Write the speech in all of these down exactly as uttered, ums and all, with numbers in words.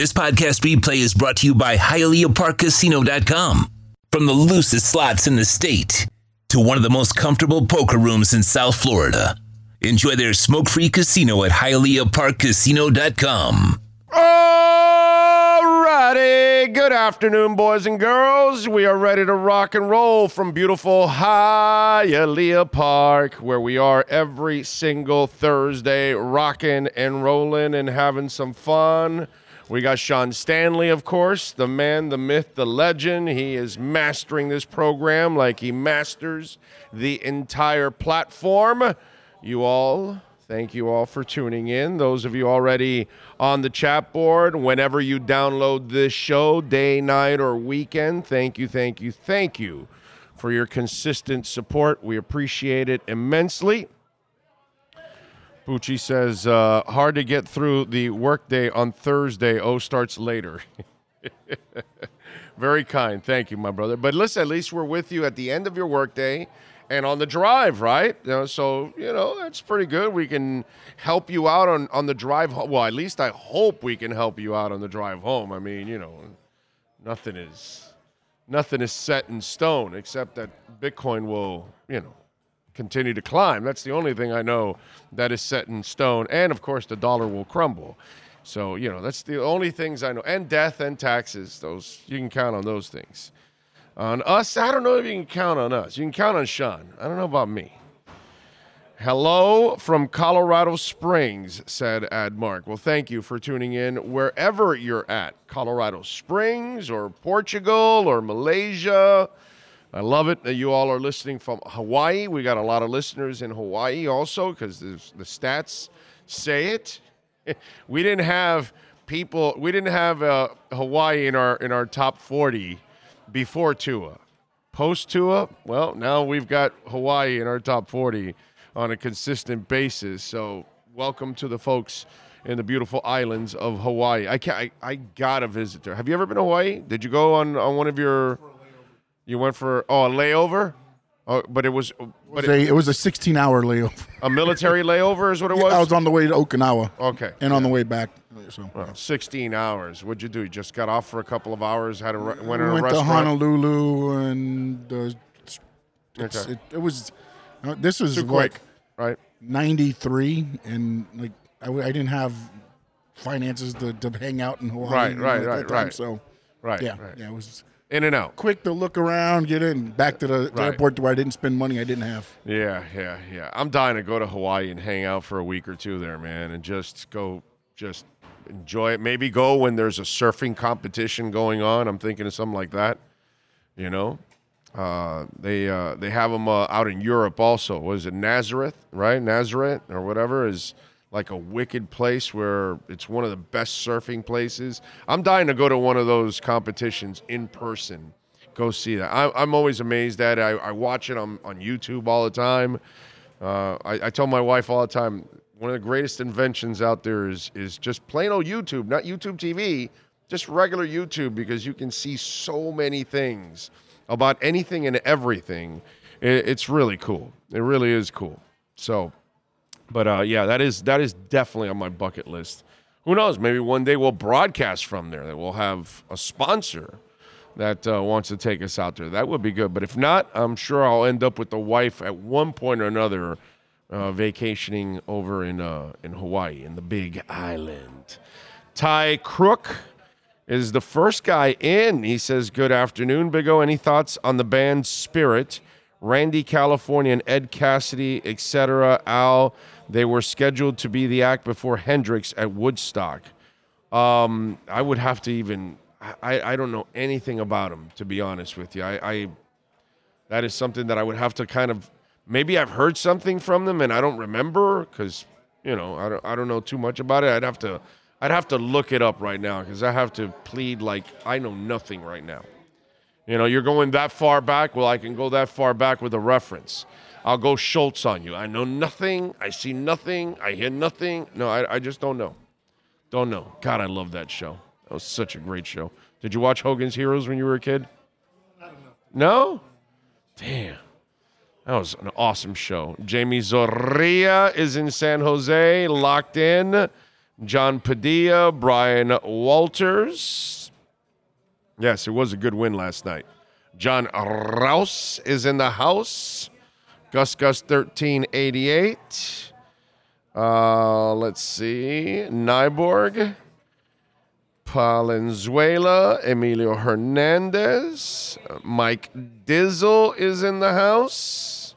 This podcast replay is brought to you by Hialeah Park Casino dot com. From the loosest slots in the state to one of the most comfortable poker rooms in South Florida. Enjoy their smoke-free casino at Hialeah Park Casino dot com. Alrighty, good afternoon, boys and girls. We are ready to rock and roll from beautiful Hialeah Park, where we are every single Thursday, rocking and rolling and having some fun. We got Sean Stanley, of course, the man, the myth, the legend. He is mastering this program like he masters the entire platform. You all, thank you all for tuning in. Those of you already on the chat board, whenever you download this show, day, night, or weekend, thank you, thank you, thank you for your consistent support. We appreciate it immensely. Bucci says, uh, hard to get through the workday on Thursday. O starts later. Very kind. Thank you, my brother. But listen, at least we're with you at the end of your workday and on the drive, right? You know, so, you know, that's pretty good. We can help you out on, on the drive home. Well, at least I hope we can help you out on the drive home. I mean, you know, nothing is, nothing is set in stone except that Bitcoin will, you know, continue to climb. That's the only thing I know that is set in stone. And, of course, the dollar will crumble. So, you know, that's the only things I know. And death and taxes. Those you can count on those things. On us, I don't know if you can count on us. You can count on Sean. I don't know about me. Hello from Colorado Springs, said Admark. Well, thank you for tuning in wherever you're at. Colorado Springs or Portugal or Malaysia. I love it that you all are listening from Hawaii. We got a lot of listeners in Hawaii also because the stats say it. We didn't have people. We didn't have uh, Hawaii in our in our top forty before Tua. Post Tua, well, now we've got Hawaii in our top forty on a consistent basis. So welcome to the folks in the beautiful islands of Hawaii. I can't. I, I gotta visit there. Have you ever been to Hawaii? Did you go on on one of your? You went for, oh, a layover? Oh, but it was... But it was, a, it was a sixteen-hour layover. A military layover is what it was? Yeah, I was on the way to Okinawa. Okay. And on the way back. So. Well, sixteen hours. What'd you do? You just got off for a couple of hours, had a, went we in a went restaurant? to Honolulu, and uh, okay. it, it was... Uh, this was, Too what, quick, right? ninety-three, and like I, I didn't have finances to, to hang out in Hawaii. Right, right, at right, that time, right. So, Right, yeah, right. yeah, it was... In and out. Quick to look around, get in, back to the, the Right. airport where I didn't spend money I didn't have. Yeah, yeah, yeah. I'm dying to go to Hawaii and hang out for a week or two there, man, and just go, just enjoy it. Maybe go when there's a surfing competition going on. I'm thinking of something like that, you know. Uh, they uh, they have them uh, out in Europe also. Was it Nazareth, right? Nazareth or whatever is like a wicked place where it's one of the best surfing places. I'm dying to go to one of those competitions in person. Go see that. I, I'm always amazed at it. I, I watch it on, on YouTube all the time. Uh, I, I tell my wife all the time, one of the greatest inventions out there is, is just plain old YouTube, not YouTube T V, just regular YouTube, because you can see so many things about anything and everything. It, it's really cool. It really is cool. So... But, uh, yeah, that is that is definitely on my bucket list. Who knows? Maybe one day we'll broadcast from there. That we'll have a sponsor that uh, wants to take us out there. That would be good. But if not, I'm sure I'll end up with the wife at one point or another uh, vacationing over in uh, in Hawaii, in the Big Island. Ty Crook is the first guy in. He says, good afternoon, Big O. Any thoughts on the band Spirit? Randy California and Ed Cassidy, et cetera. Al, they were scheduled to be the act before Hendrix at Woodstock. Um, I would have to even, I, I don't know anything about them, to be honest with you. I, I that is something that I would have to kind of, maybe I've heard something from them and I don't remember because, you know, I don't, I don't know too much about it. I'd have to, I'd have to look it up right now because I have to plead like I know nothing right now. You know, you're going that far back. Well, I can go that far back with a reference. I'll go Schultz on you. I know nothing. I see nothing. I hear nothing. No, I, I just don't know. Don't know. God, I love that show. That was such a great show. Did you watch Hogan's Heroes when you were a kid? No? Damn. That was an awesome show. Jamie Zorrilla is in San Jose, locked in. John Padilla, Brian Walters. Yes, it was a good win last night. John Rouse is in the house. Gus Gus thirteen eighty-eight. Uh, let's see. Nyborg. Palenzuela. Emilio Hernandez. Mike Dizzle is in the house.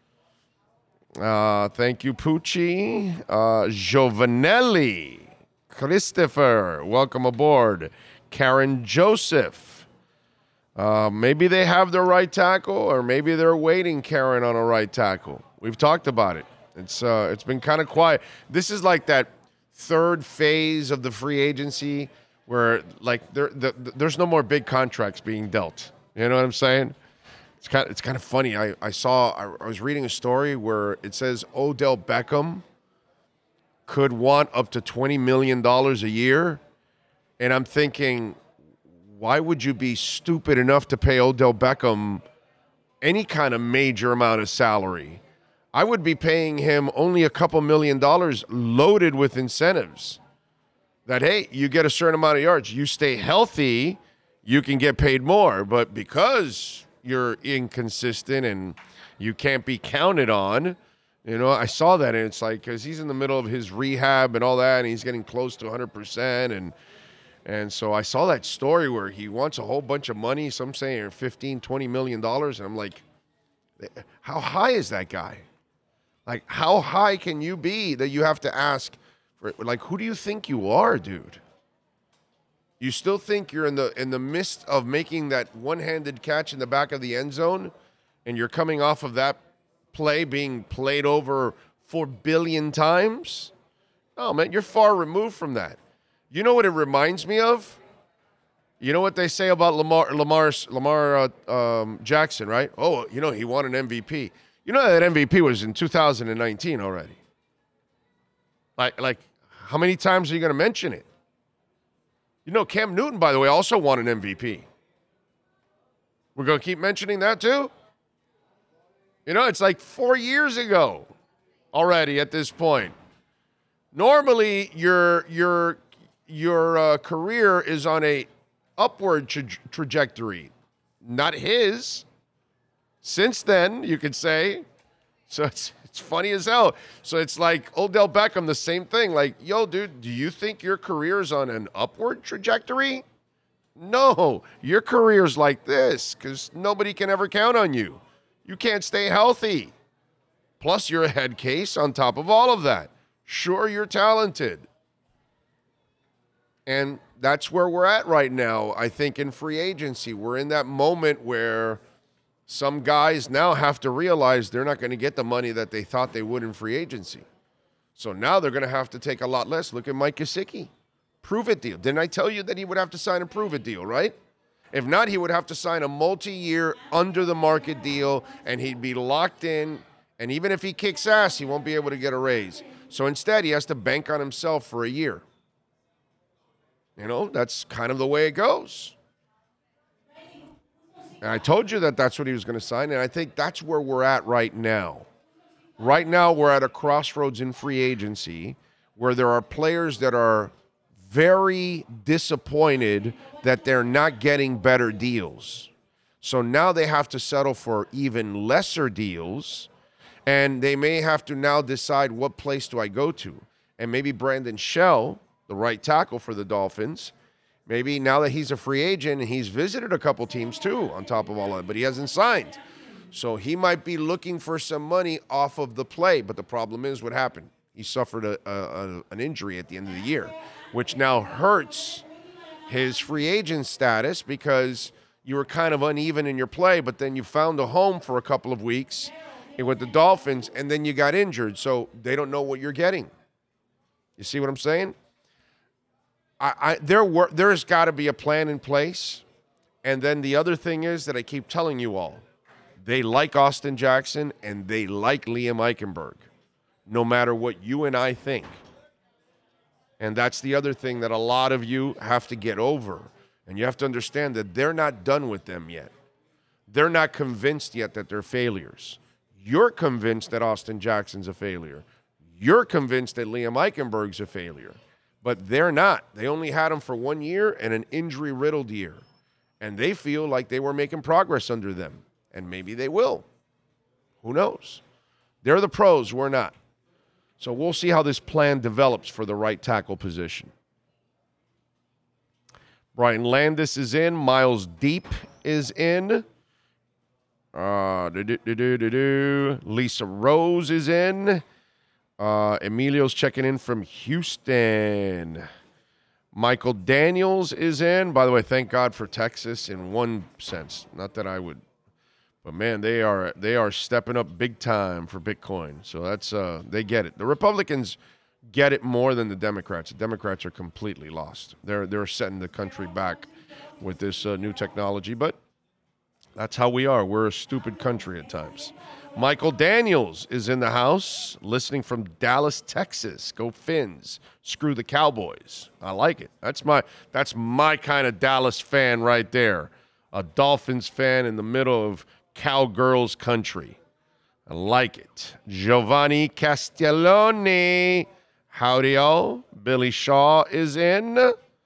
Uh, thank you, Pucci. Uh, Giovanelli. Christopher. Welcome aboard. Karen Joseph. Uh, maybe they have their right tackle, or maybe they're waiting, Karen, on a right tackle. We've talked about it. It's uh, it's been kind of quiet. This is like that third phase of the free agency where like there the, the, there's no more big contracts being dealt. You know what I'm saying? It's kind of, it's kind of funny. I I saw I, I was reading a story where it says Odell Beckham could want up to twenty million dollars a year, and I'm thinking, why would you be stupid enough to pay Odell Beckham any kind of major amount of salary? I would be paying him only a couple million dollars loaded with incentives. That, hey, you get a certain amount of yards. You stay healthy, you can get paid more. But because you're inconsistent and you can't be counted on, you know, I saw that, and it's like, because he's in the middle of his rehab and all that, and he's getting close to one hundred percent, and And so I saw that story where he wants a whole bunch of money, some saying fifteen, twenty million dollars. And I'm like, how high is that guy? Like, how high can you be that you have to ask for, like, who do you think you are, dude? You still think you're in the in the midst of making that one-handed catch in the back of the end zone, and you're coming off of that play being played over four billion times? Oh, man, you're far removed from that. You know what it reminds me of? You know what they say about Lamar Lamar Lamar uh, um, Jackson, right? Oh, you know, he won an M V P. You know that M V P was in two thousand nineteen already. Like, like, how many times are you going to mention it? You know, Cam Newton, by the way, also won an M V P. We're going to keep mentioning that too? You know, it's like four years ago already at this point. Normally, your your your uh, career is on a upward tra- trajectory, not his. Since then, you could say. So it's it's funny as hell. So it's like Odell Beckham, the same thing. Like, yo, dude, do you think your career is on an upward trajectory? No, your career's like this because nobody can ever count on you. You can't stay healthy. Plus, you're a head case on top of all of that. Sure, you're talented. And that's where we're at right now, I think, in free agency. We're in that moment where some guys now have to realize they're not going to get the money that they thought they would in free agency. So now they're going to have to take a lot less. Look at Mike Gesicki. Prove-it deal. Didn't I tell you that he would have to sign a prove-it deal, right? If not, he would have to sign a multi-year under-the-market deal, and he'd be locked in. And even if he kicks ass, he won't be able to get a raise. So instead, he has to bank on himself for a year. You know, that's kind of the way it goes. And I told you that that's what he was going to sign, and I think that's where we're at right now. Right now, we're at a crossroads in free agency where there are players that are very disappointed that they're not getting better deals. So now they have to settle for even lesser deals, and they may have to now decide, what place do I go to? And maybe Brandon Shell, the right tackle for the Dolphins, maybe now that he's a free agent and he's visited a couple teams too on top of all of that, but he hasn't signed. So he might be looking for some money off of the play. But the problem is, what happened? He suffered a, a, an injury at the end of the year, which now hurts his free agent status because you were kind of uneven in your play, but then you found a home for a couple of weeks with the Dolphins, and then you got injured. So they don't know what you're getting. You see what I'm saying? I, I there were there's got to be a plan in place. And then the other thing is that I keep telling you all, they like Austin Jackson and they like Liam Eichenberg, no matter what you and I think. And that's the other thing that a lot of you have to get over. And you have to understand that they're not done with them yet. They're not convinced yet that they're failures. You're convinced that Austin Jackson's a failure. You're convinced that Liam Eichenberg's a failure. But they're not. They only had him for one year and an injury-riddled year. And they feel like they were making progress under them. And maybe they will. Who knows? They're the pros. We're not. So we'll see how this plan develops for the right tackle position. Brian Landis is in. Miles Deep is in. Uh, do-do-do-do-do. Lisa Rose is in. Uh, Emilio's checking in from Houston. Michael Daniels is in. By the way, thank God for Texas in one sense. Not that I would, but man, they are they are stepping up big time for Bitcoin. So that's uh, they get it. The Republicans get it more than the Democrats. The Democrats are completely lost. They're they're setting the country back with this uh, new technology, but that's how we are. We're a stupid country at times. Michael Daniels is in the house, listening from Dallas, Texas. Go Fins. Screw the Cowboys. I like it. That's my that's my kind of Dallas fan right there. A Dolphins fan in the middle of cowgirls country. I like it. Giovanni Castelloni. Howdy-o. Billy Shaw is in.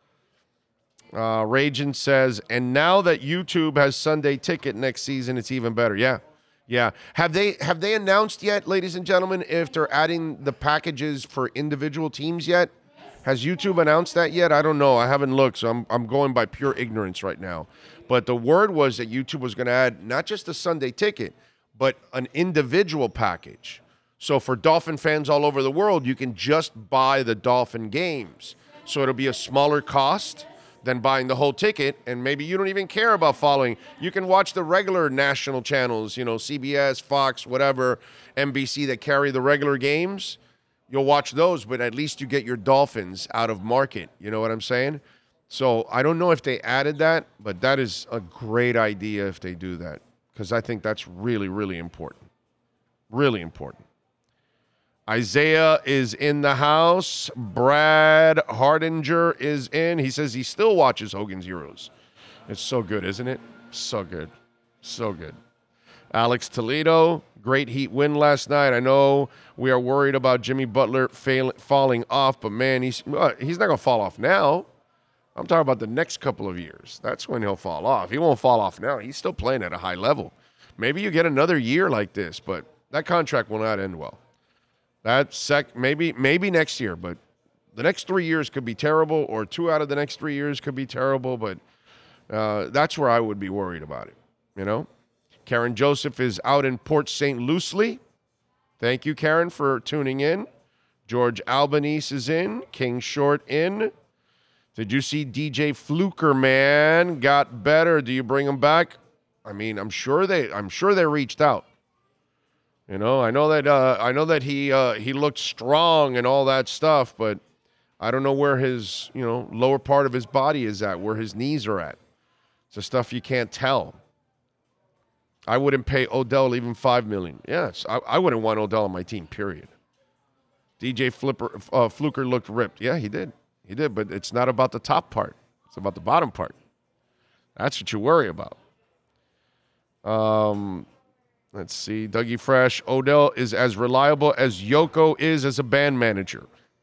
Uh, Ragin says, and now that YouTube has Sunday Ticket next season, it's even better. Yeah. Yeah. Have they have they announced yet, ladies and gentlemen, if they're adding the packages for individual teams yet? Has YouTube announced that yet? I don't know. I haven't looked, so I'm I'm going by pure ignorance right now. But the word was that YouTube was going to add not just a Sunday Ticket, but an individual package. So for Dolphin fans all over the world, you can just buy the Dolphin games. So it'll be a smaller cost than buying the whole ticket, and maybe you don't even care about following. You can watch the regular national channels, you know, C B S, Fox, whatever, N B C that carry the regular games. You'll watch those, but at least you get your Dolphins out of market. You know what I'm saying? So I don't know if they added that, but that is a great idea if they do that, because I think that's really, really important. Really important. Isaiah is in the house. Brad Hardinger is in. He says he still watches Hogan's Heroes. It's so good, isn't it? So good. So good. Alex Toledo, great Heat win last night. I know we are worried about Jimmy Butler fail, falling off, but man, he's he's not going to fall off now. I'm talking about the next couple of years. That's when he'll fall off. He won't fall off now. He's still playing at a high level. Maybe you get another year like this, but that contract will not end well. That sec maybe maybe next year, but the next three years could be terrible, or two out of the next three years could be terrible. But uh, that's where I would be worried about it. You know, Karen Joseph is out in Port Saint Lucie. Thank you, Karen, for tuning in. George Albanese is in. King Short in. Did you see D J Fluker, man? Got better. Do you bring him back? I mean, I'm sure they. I'm sure they reached out. You know, I know that uh, I know that he uh, he looked strong and all that stuff, but I don't know where his, you know, lower part of his body is at, where his knees are at. It's the stuff you can't tell. I wouldn't pay Odell even five million dollars. Yes, I, I wouldn't want Odell on my team, period. D J Flipper, uh, Fluker looked ripped. Yeah, he did. He did, but it's not about the top part. It's about the bottom part. That's what you worry about. Um... Let's see. Dougie Fresh. Odell is as reliable as Yoko is as a band manager.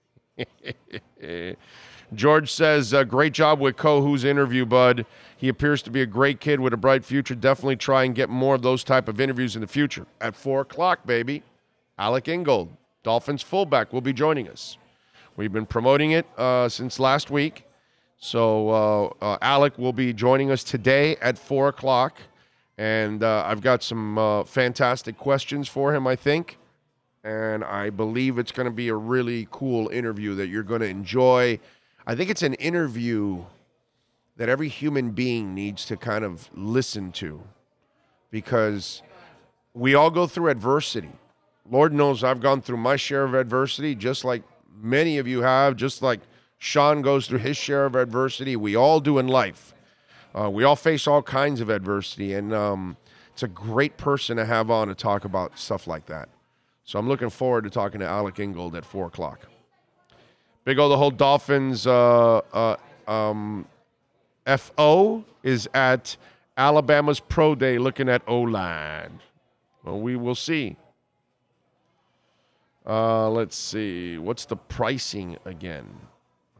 George says, uh, great job with Kohu's interview, bud. He appears to be a great kid with a bright future. Definitely try and get more of those type of interviews in the future. At four o'clock, baby, Alec Ingold, Dolphins fullback, will be joining us. We've been promoting it uh, since last week. So uh, uh, Alec will be joining us today at four o'clock. And uh, I've got some uh, fantastic questions for him, I think. And I believe it's going to be a really cool interview that you're going to enjoy. I think it's an interview that every human being needs to kind of listen to, because we all go through adversity. Lord knows I've gone through my share of adversity, just like many of you have, just like Sean goes through his share of adversity. We all do in life. Uh, we all face all kinds of adversity, and um, it's a great person to have on to talk about stuff like that. So I'm looking forward to talking to Alec Ingold at four o'clock. Big O, the whole Dolphins uh, uh, um, F O is at Alabama's Pro Day looking at O-line. Well, we will see. Uh, let's see. What's the pricing again?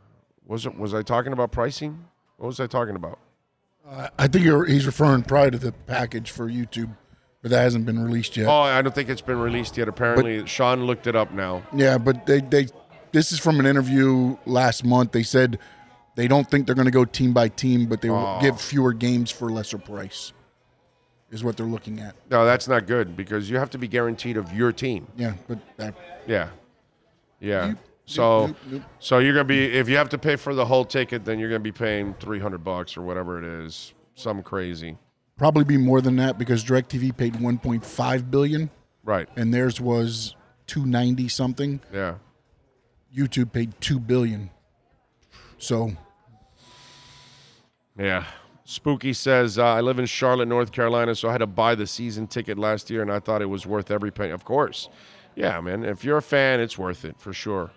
Was it? Was I talking about pricing? What was I talking about? Uh, I think you're, he's referring probably to the package for YouTube, but that hasn't been released yet. Oh, I don't think it's been released yet. Apparently, but, Sean looked it up now. Yeah, but they, they this is from an interview last month. They said they don't think they're going to go team by team, but they will oh. give fewer games for lesser price, is what they're looking at. No, that's not good because you have to be guaranteed of your team. Yeah, but that. Yeah. Yeah. You, So, nope, nope. so you're gonna be if you have to pay for the whole ticket, then you're gonna be paying three hundred bucks or whatever it is, some crazy. Probably be more than that because DirecTV paid one point five billion, right? And theirs was two ninety something. Yeah. YouTube paid two billion. So. Yeah. Spooky says, uh, I live in Charlotte, North Carolina, so I had to buy the season ticket last year, and I thought it was worth every penny. Of course. Yeah, man. If you're a fan, it's worth it for sure.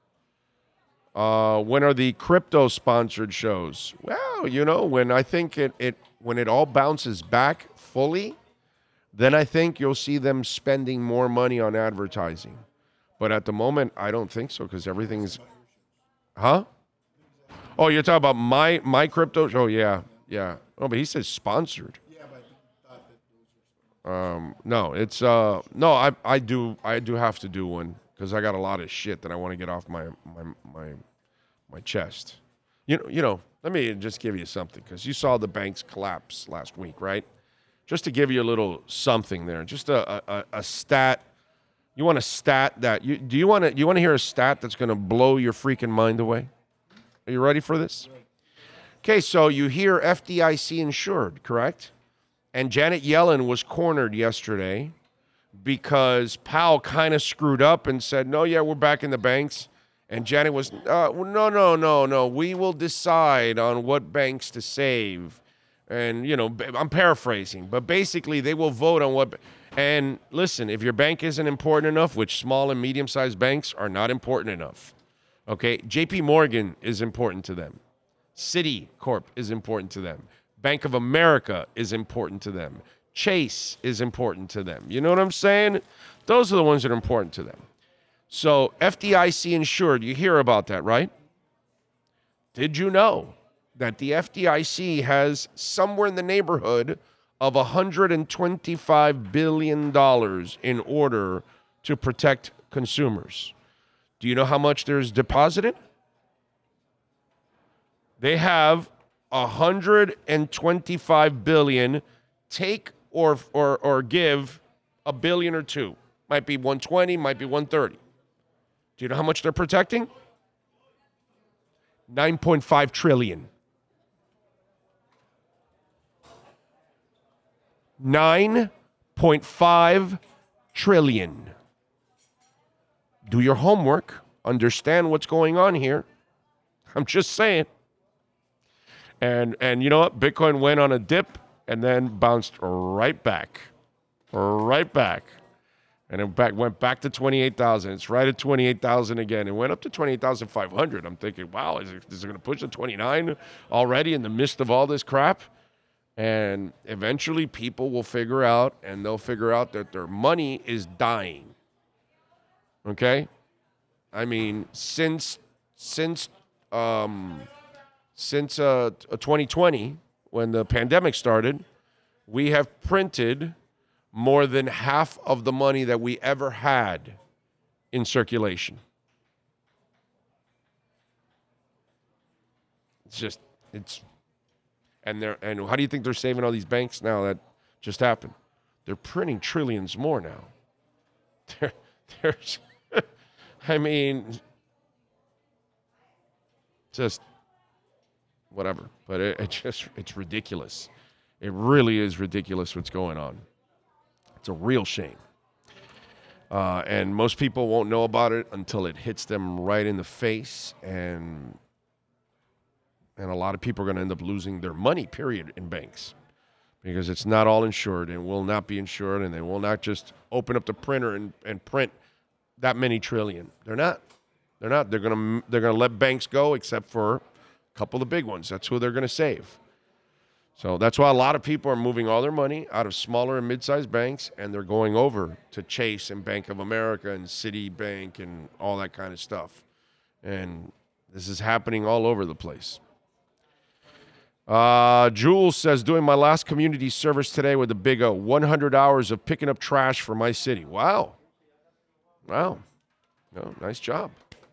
Uh, when are the crypto sponsored shows? Well, you know, when I think it, it when it all bounces back fully, then I think you'll see them spending more money on advertising. But at the moment, I don't think so because everything's, huh? Oh, you're talking about my my crypto? Oh yeah, yeah. Oh, but he says sponsored. Um, no, it's uh, no. I I do I do have to do one because I got a lot of shit that I want to get off my my my my chest. You know, you know. Let me just give you something because you saw the banks collapse last week, right? Just to give you a little something there, just a a, a stat. You want a stat that you do you want to you want to hear a stat that's going to blow your freaking mind away? Are you ready for this? Okay, so you hear F D I C insured, correct? And Janet Yellen was cornered yesterday because Powell kind of screwed up and said, no, yeah, we're back in the banks. And Janet was, uh, no, no, no, no. We will decide on what banks to save. And, you know, I'm paraphrasing, but basically they will vote on what. And listen, if your bank isn't important enough, which small and medium-sized banks are not important enough, okay, J P Morgan is important to them. Citicorp is important to them. Bank of America is important to them. Chase is important to them. You know what I'm saying? Those are the ones that are important to them. So F D I C insured, you hear about that, right? Did you know that the F D I C has somewhere in the neighborhood of one hundred twenty-five billion dollars in order to protect consumers? Do you know how much there's deposited? They have one hundred twenty-five billion dollars. Take or or or give a billion or two. Might be one hundred twenty, might be one hundred thirty. Do you know how much they're protecting? nine point five trillion. nine point five trillion. Do your homework. Understand what's going on here. I'm just saying. And and you know what? Bitcoin went on a dip and then bounced right back. Right back. And it back, went back to twenty-eight thousand. It's right at twenty-eight thousand again. It went up to twenty-eight thousand five hundred. I'm thinking, wow, is it, is it going to push to twenty-nine already in the midst of all this crap? And eventually people will figure out, and they'll figure out that their money is dying. Okay? I mean, since since um, since uh, twenty twenty, when the pandemic started, we have printed more than half of the money that we ever had in circulation. It's just, it's, and they're, and how do you think they're saving all these banks now that just happened? They're printing trillions more now. There, there's, I mean, just whatever. But it, it just, it's ridiculous. It really is ridiculous what's going on. It's a real shame. Uh, and most people won't know about it until it hits them right in the face. And and a lot of people are going to end up losing their money, period, in banks. Because it's not all insured and will not be insured. And they will not just open up the printer and, and print that many trillion. They're not. They're not. They're going to they're going to let banks go except for a couple of the big ones. That's who they're going to save. So that's why a lot of people are moving all their money out of smaller and mid-sized banks, and they're going over to Chase and Bank of America and Citibank and all that kind of stuff. And This is happening all over the place. Uh, Jules says, doing my last community service today with the Big O. one hundred hours of picking up trash for my city. Wow. Wow. No, nice job.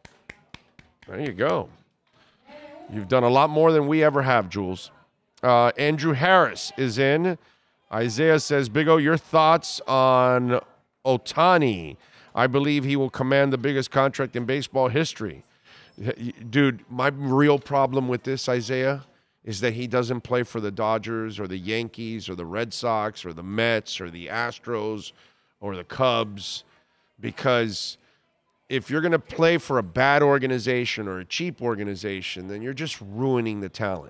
There you go. You've done a lot more than we ever have, Jules. Uh, Andrew Harris is in. Isaiah says, Big O, your thoughts on Ohtani? I believe he will command the biggest contract in baseball history. Dude, my real problem with this, Isaiah, is that he doesn't play for the Dodgers or the Yankees or the Red Sox or the Mets or the Astros or the Cubs, because if you're going to play for a bad organization or a cheap organization, then you're just ruining the talent.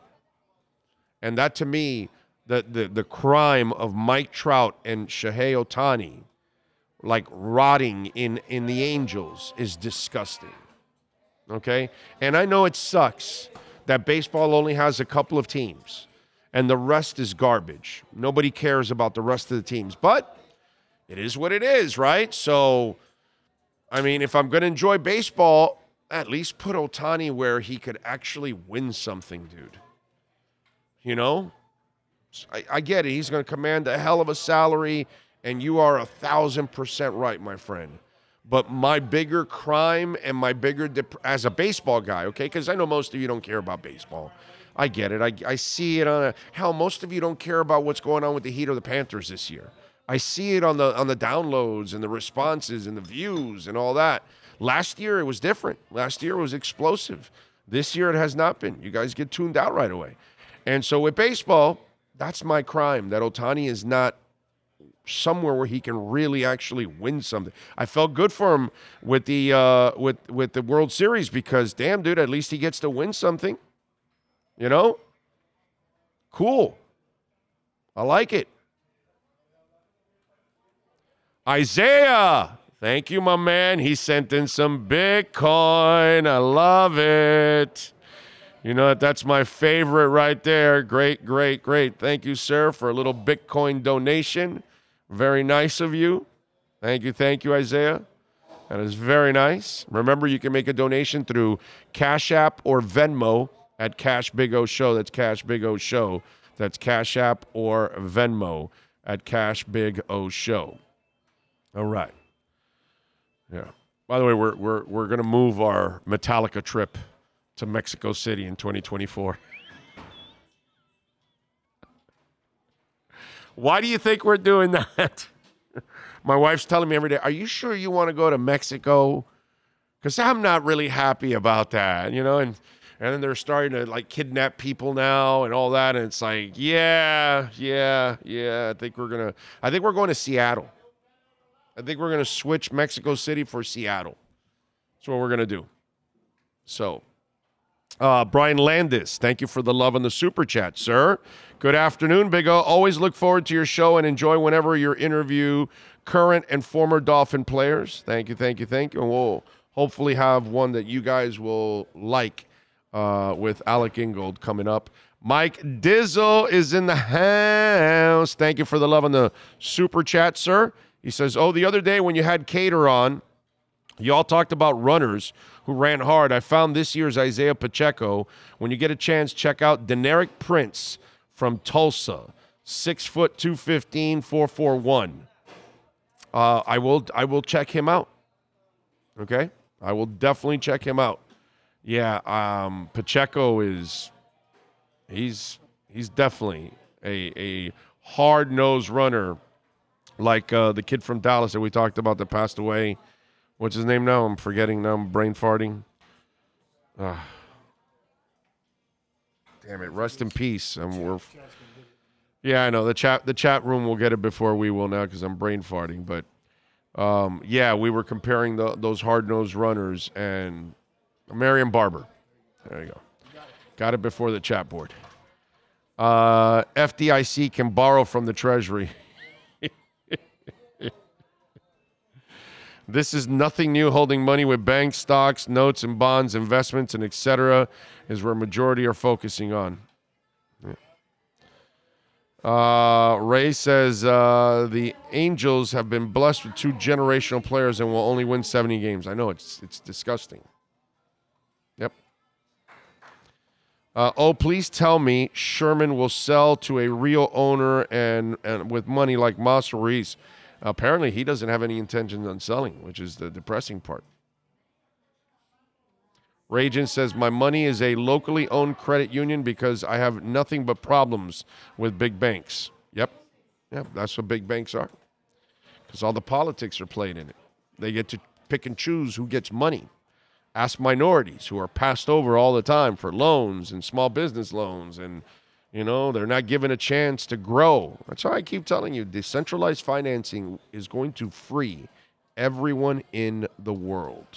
And that, to me, the the, the crime of Mike Trout and Shohei Ohtani, like rotting in, in the Angels, is disgusting. Okay? And I know it sucks that baseball only has a couple of teams and the rest is garbage. Nobody cares about the rest of the teams. But it is what it is, right? So, I mean, if I'm going to enjoy baseball, at least put Ohtani where he could actually win something, dude. You know? I, I get it. He's going to command a hell of a salary, and you are a thousand percent right, my friend. But my bigger crime and my bigger, dep- as a baseball guy, okay, because I know most of you don't care about baseball. I get it. I, I see it on a, hell, most of you don't care about what's going on with the Heat or the Panthers this year. I see it on the on the downloads and the responses and the views and all that. Last year, it was different. Last year, it was explosive. This year, it has not been. You guys get tuned out right away. And so with baseball, that's my crime, that Ohtani is not somewhere where he can really actually win something. I felt good for him with the uh, with with the World Series because, damn, dude, at least he gets to win something. You know? Cool. I like it. Isaiah, thank you, my man. He sent in some Bitcoin. I love it. You know, that's my favorite right there. Great, great, great. Thank you, sir, for a little Bitcoin donation. Very nice of you. Thank you, thank you, Isaiah. That is very nice. Remember, you can make a donation through Cash App or Venmo at Cash Big O Show. That's Cash Big O Show. That's Cash App or Venmo at Cash Big O Show. All right. Yeah. By the way, we're we're we're gonna move our Metallica trip to Mexico City in twenty twenty-four. Why do you think we're doing that? My wife's telling me every day, are you sure you want to go to Mexico? Because I'm not really happy about that, you know? And and then they're starting to, like, kidnap people now and all that. And it's like, yeah, yeah, yeah, I think we're going to, I think we're going to Seattle. I think we're going to switch Mexico City for Seattle. That's what we're going to do. So, uh, Brian Landis, thank you for the love on the super chat, sir. Good afternoon, Big O. Always look forward to your show and enjoy whenever you interview current and former Dolphin players. Thank you, thank you, thank you. And we'll hopefully have one that you guys will like uh, with Alec Ingold coming up. Mike Dizzle is in the house. Thank you for the love on the super chat, sir. He says, oh, the other day when you had Cater on, y'all talked about runners who ran hard. I found this year's Isaiah Pacheco. When you get a chance, check out Deneric Prince from Tulsa, six foot two fifteen, four four one. Uh, I will I will check him out. Okay, I will definitely check him out. Yeah, um, Pacheco is he's he's definitely a a hard nosed runner. Like uh, the kid from Dallas that we talked about that passed away. What's his name now? I'm forgetting now. I'm brain farting. Uh, damn it. Rest in peace. Um, we're, yeah, I know. The chat the chat room will get it before we will now because I'm brain farting. But, um, yeah, we were comparing the, those hard-nosed runners and Marion Barber. There you go. Got it before the chat board. Uh, F D I C can borrow from the Treasury. This is nothing new. Holding money with banks, stocks, notes, and bonds, investments, and et cetera is where majority are focusing on. Yeah. Uh, Ray says uh, the Angels have been blessed with two generational players and will only win seventy games. I know, it's it's disgusting. Yep. Uh, oh, please tell me Sherman will sell to a real owner and, and with money like Mas Ruiz. Apparently, he doesn't have any intentions on selling, which is the depressing part. Ragin says, my money is a locally owned credit union because I have nothing but problems with big banks. Yep. Yep, that's what big banks are. Because all the politics are played in it. They get to pick and choose who gets money. Ask minorities who are passed over all the time for loans and small business loans, and, you know, they're not given a chance to grow. That's why I keep telling you, decentralized financing is going to free everyone in the world.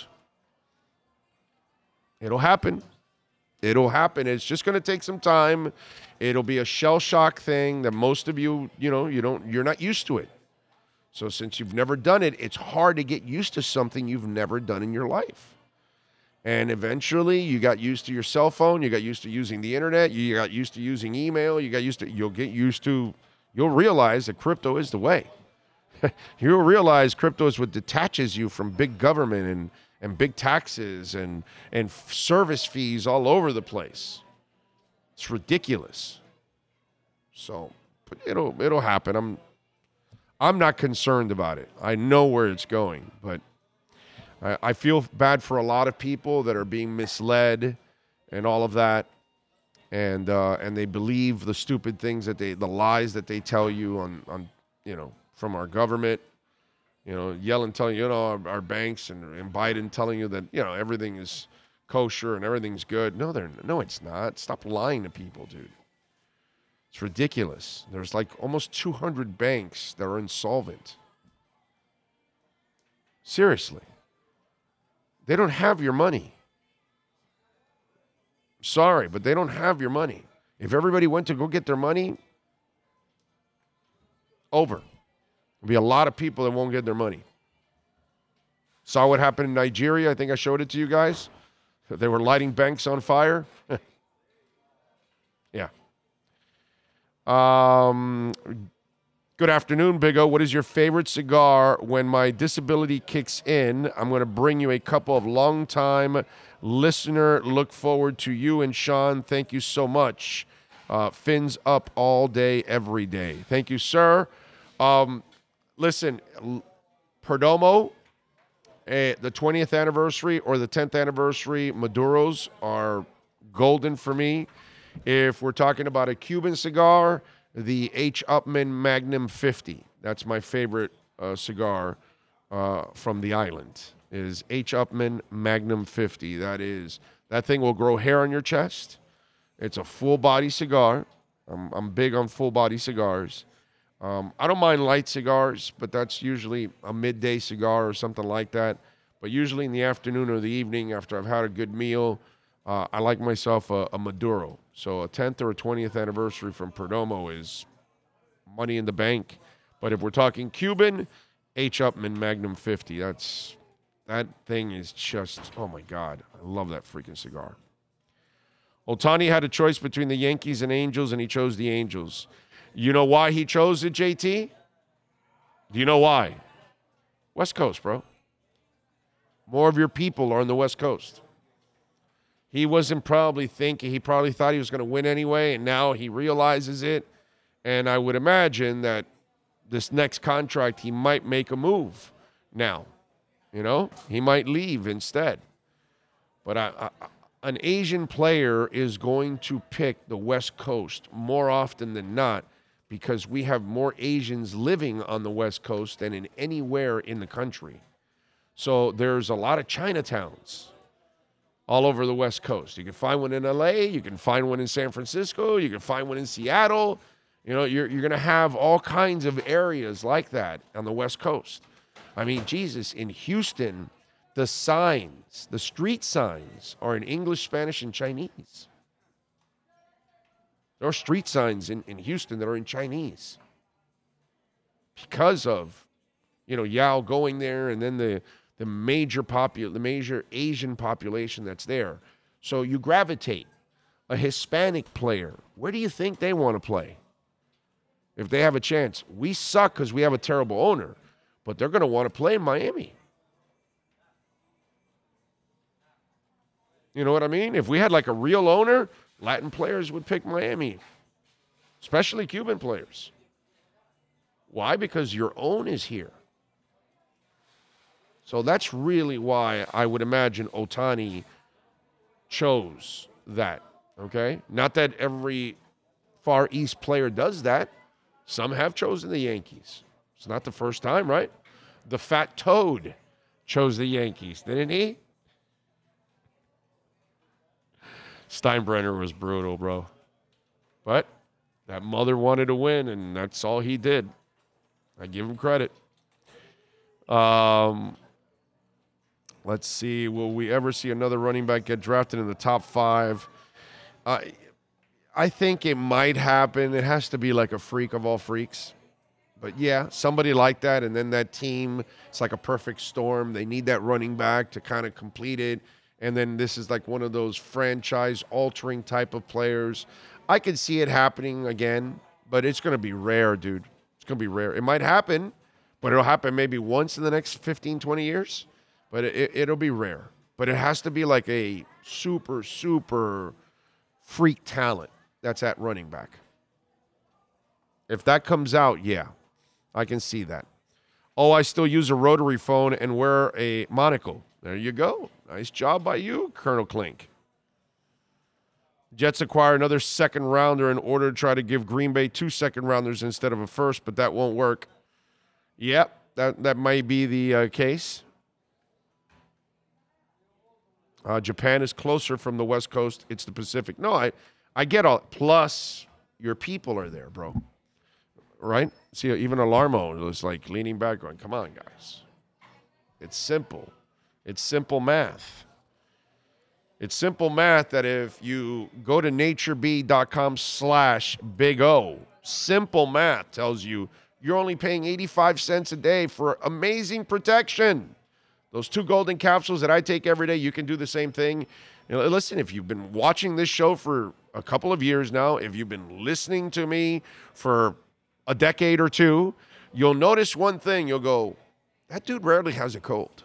It'll happen. It'll happen. It's just going to take some time. It'll be a shell shock thing that most of you, you know, you don't, you're not used to it. So since you've never done it, it's hard to get used to something you've never done in your life. And eventually you got used to your cell phone, you got used to using the internet, you got used to using email, you got used to, you'll get used to, you'll realize that crypto is the way. You'll realize crypto is what detaches you from big government and, and big taxes and, and service fees all over the place. It's ridiculous. So, but it'll, it'll happen. I'm, I'm not concerned about it. I know where it's going, but I feel bad for a lot of people that are being misled and all of that, and uh, and they believe the stupid things that they, the lies that they tell you on, on you know, from our government, you know, yelling, telling you, you know, our, our banks and, and Biden telling you that, you know, everything is kosher and everything's good. No, they're no, it's not. Stop lying to people, dude. It's ridiculous. There's like almost two hundred banks that are insolvent. Seriously. They don't have your money. Sorry, but they don't have your money. If everybody went to go get their money, over. There'll be a lot of people that won't get their money. Saw what happened in Nigeria. I think I showed it to you guys. They were lighting banks on fire. Yeah. Um... Good afternoon, Big O. What is your favorite cigar? When my disability kicks in, I'm going to bring you a couple of long-time listener. Look forward to you and Sean. Thank you so much. Uh, fins up all day, every day. Thank you, sir. Um, listen, Perdomo, eh, the twentieth anniversary or the tenth anniversary Maduros are golden for me. If we're talking about a Cuban cigar, the H. Upmann Magnum fifty. That's my favorite uh, cigar uh, from the island, is H. Upmann Magnum fifty. That is, that thing will grow hair on your chest. It's a full-body cigar. I'm, I'm big on full-body cigars. Um, I don't mind light cigars, but that's usually a midday cigar or something like that. But usually in the afternoon or the evening after I've had a good meal, uh, I like myself a, a Maduro. So a tenth or a twentieth anniversary from Perdomo is money in the bank. But if we're talking Cuban, H. Upmann Magnum fifty. That's that thing is just, oh my God. I love that freaking cigar. Ohtani had a choice between the Yankees and Angels, and he chose the Angels. You know why he chose it, J T? Do you know why? West Coast, bro. More of your people are on the West Coast. He wasn't probably thinking, he probably thought he was going to win anyway, and now he realizes it. And I would imagine that this next contract, he might make a move now. You know, he might leave instead. But I, I, an Asian player is going to pick the West Coast more often than not because we have more Asians living on the West Coast than in anywhere in the country. So there's a lot of Chinatowns all over the West Coast. You can find one in L A, you can find one in San Francisco, you can find one in Seattle. You know, you're you're going to have all kinds of areas like that on the West Coast. I mean, Jesus, in Houston, the signs, the street signs are in English, Spanish, and Chinese. There are street signs in, in Houston that are in Chinese because of, you know, Yao going there and then the the major popu- the major Asian population that's there. So you gravitate. A Hispanic player, where do you think they want to play? If they have a chance. We suck because we have a terrible owner, but they're going to want to play in Miami. You know what I mean? If we had like a real owner, Latin players would pick Miami, especially Cuban players. Why? Because your own is here. So that's really why I would imagine Ohtani chose that, okay? Not that every Far East player does that. Some have chosen the Yankees. It's not the first time, right? The Fat Toad chose the Yankees, didn't he? Steinbrenner was brutal, bro. But that mother wanted to win, and that's all he did. I give him credit. Um, let's see. Will we ever see another running back get drafted in the top five? Uh, I think it might happen. It has to be like a freak of all freaks. But, yeah, somebody like that, and then that team, it's like a perfect storm. They need that running back to kind of complete it. And then this is like one of those franchise-altering type of players. I could see it happening again, but it's going to be rare, dude. It's going to be rare. It might happen, but it'll happen maybe once in the next fifteen, twenty years. But it, it'll be rare. But it has to be like a super, super freak talent that's at running back. If that comes out, yeah, I can see that. Oh, I still use a rotary phone and wear a monocle. There you go. Nice job by you, Colonel Klink. Jets acquire another second rounder in order to try to give Green Bay two second rounders instead of a first, but that won't work. Yep, that, that might be the uh, case. Uh, Japan is closer from the West Coast. It's the Pacific. No, I, I get all. Plus, your people are there, bro. Right? See, even Alarmo was like leaning back going, come on, guys. It's simple. It's simple math. It's simple math that if you go to naturebee.com slash big O, simple math tells you you're only paying eighty-five cents a day for amazing protection. Those two golden capsules that I take every day, you can do the same thing. You know, listen, if you've been watching this show for a couple of years now, if you've been listening to me for a decade or two, you'll notice one thing. You'll go, that dude rarely has a cold.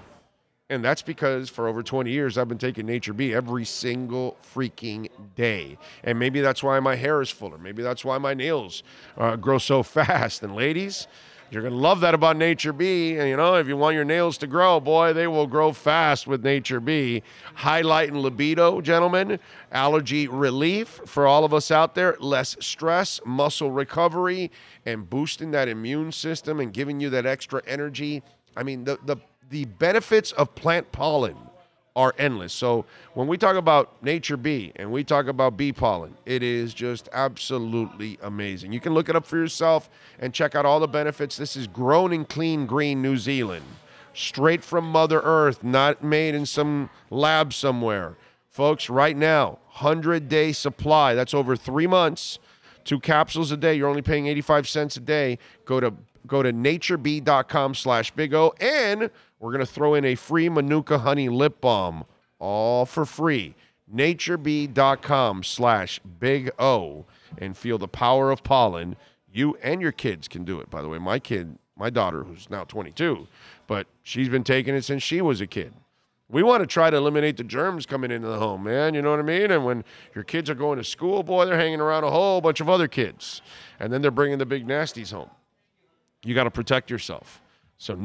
And that's because for over twenty years, I've been taking Nature B every single freaking day. And maybe that's why my hair is fuller. Maybe that's why my nails uh, grow so fast. And ladies, you're going to love that about Nature B. And, you know, if you want your nails to grow, boy, they will grow fast with Nature B. Highlight and libido, gentlemen. Allergy relief for all of us out there. Less stress, muscle recovery, and boosting that immune system and giving you that extra energy. I mean, the the The benefits of plant pollen are endless. So when we talk about Nature Bee and we talk about bee pollen, it is just absolutely amazing. You can look it up for yourself and check out all the benefits. This is grown in clean green New Zealand, straight from Mother Earth, not made in some lab somewhere. Folks, right now, one hundred day supply. That's over three months. Two capsules a day. You're only paying eighty-five cents a day. Go to Go to naturebee.com slash big O, and we're going to throw in a free Manuka honey lip balm, all for free. naturebee.com slash big O, and feel the power of pollen. You and your kids can do it, by the way. My kid, my daughter, who's now twenty-two, but she's been taking it since she was a kid. We want to try to eliminate the germs coming into the home, man. You know what I mean? And when your kids are going to school, boy, they're hanging around a whole bunch of other kids, and then they're bringing the big nasties home. You got to protect yourself. So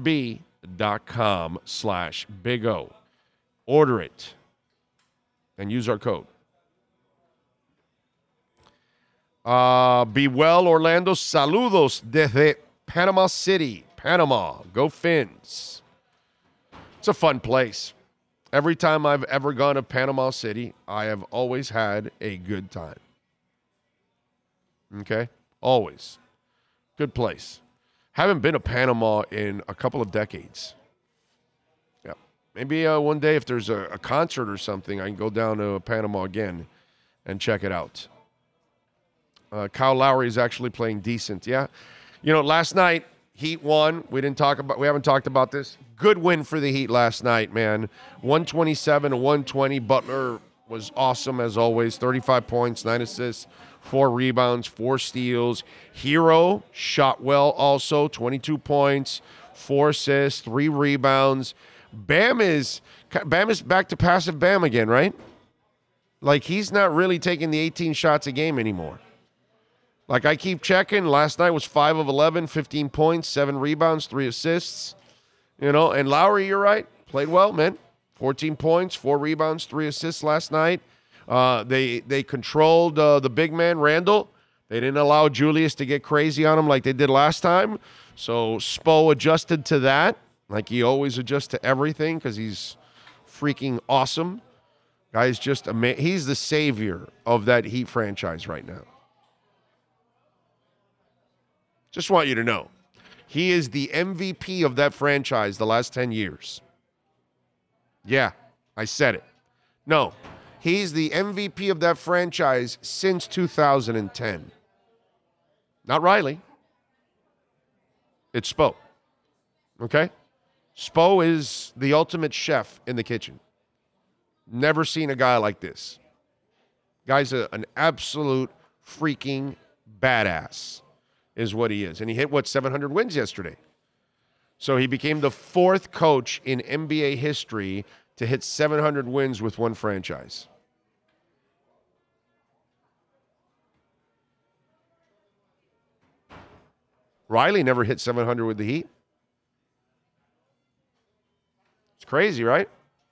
naturebee.com slash big O. Order it and use our code. Uh, be well, Orlando. Saludos desde Panama City, Panama. Go Fins. It's a fun place. Every time I've ever gone to Panama City, I have always had a good time. Okay? Always. Good place. Haven't been to Panama in a couple of decades. Yeah, maybe uh, one day if there's a, a concert or something, I can go down to Panama again and check it out. Uh, Kyle Lowry is actually playing decent. Yeah, you know, last night Heat won. We didn't talk about. We haven't talked about this. Good win for the Heat last night, man. one twenty-seven to one twenty. Butler was awesome as always. thirty-five points, nine assists. Four rebounds, four steals. Hero shot well also, twenty-two points, four assists, three rebounds. Bam is Bam is back to passive Bam again, right? Like, he's not really taking the eighteen shots a game anymore. Like, I keep checking. Last night was five of eleven, fifteen points, seven rebounds, three assists. You know, and Lowry, you're right, played well, man. fourteen points, four rebounds, three assists last night. Uh, they they controlled uh, the big man, Randall. They didn't allow Julius to get crazy on him like they did last time. So Spo adjusted to that, like he always adjusts to everything because he's freaking awesome. Guy's just amazing. He's the savior of that Heat franchise right now. Just want you to know. He is the M V P of that franchise the last ten years. Yeah, I said it. No, he's the M V P of that franchise since two thousand ten. Not Riley. It's Spo. Okay? Spo is the ultimate chef in the kitchen. Never seen a guy like this. Guy's a, an absolute freaking badass is what he is. And he hit, what, seven hundred wins yesterday. So he became the fourth coach in N B A history to hit seven hundred wins with one franchise. Riley never hit seven hundred with the Heat. It's crazy, right?